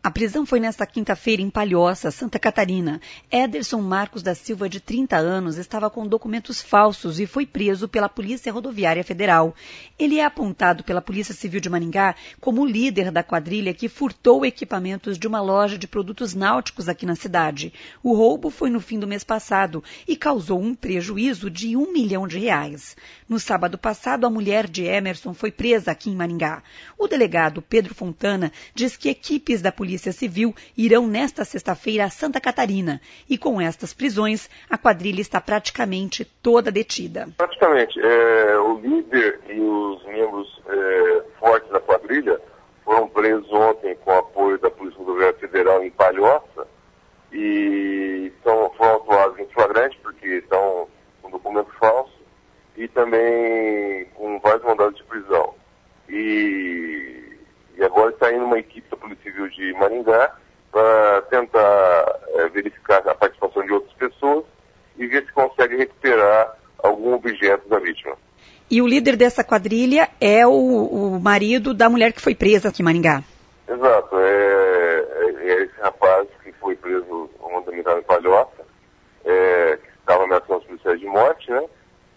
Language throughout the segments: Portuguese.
A prisão foi nesta quinta-feira em Palhoça, Santa Catarina. Ederson Marcos da Silva, de 30 anos, estava com documentos falsos e foi preso pela Polícia Rodoviária Federal. Ele é apontado pela Polícia Civil de Maringá como o líder da quadrilha que furtou equipamentos de uma loja de produtos náuticos aqui na cidade. O roubo foi no fim do mês passado e causou um prejuízo de R$1 milhão. No sábado passado, a mulher de Emerson foi presa aqui em Maringá. O delegado Pedro Fontana diz que equipes da Polícia Civil irão nesta sexta-feira a Santa Catarina. E com estas prisões, a quadrilha está praticamente toda detida. Praticamente. O líder e os membros fortes da quadrilha foram presos ontem com apoio da Polícia Rodoviária Federal em Palhoça e foram autuados em flagrante porque estão com documento falso e também com vários mandados de prisão. E agora está indo uma equipe da Polícia Civil de Maringá para tentar verificar a participação de outras pessoas e ver se consegue recuperar algum objeto da vítima. E o líder dessa quadrilha é o marido da mulher que foi presa aqui em Maringá. Exato. É esse rapaz que foi preso ontem em Palhoça, que estava ameaçando os policiais de morte, né?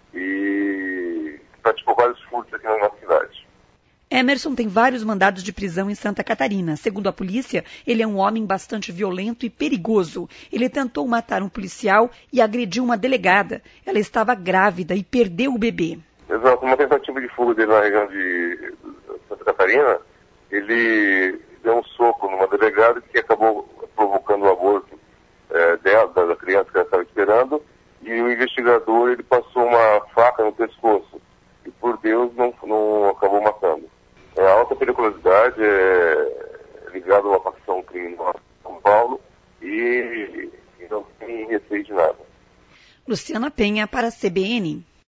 E praticou vários furtos aqui na nossa cidade. Emerson tem vários mandados de prisão em Santa Catarina. Segundo a polícia, ele é um homem bastante violento e perigoso. Ele tentou matar um policial e agrediu uma delegada. Ela estava grávida e perdeu o bebê. Exato. Uma tentativa de fuga dele na região de Santa Catarina, ele deu um soco numa delegada que acabou provocando o aborto da criança que ela estava esperando, e o investigador ele passou uma faca no pescoço e por Deus não acabou matando. A alta periculosidade ligada a uma facção criminosa em São Paulo e não tem receio de nada. Luciana Penha para a CBN.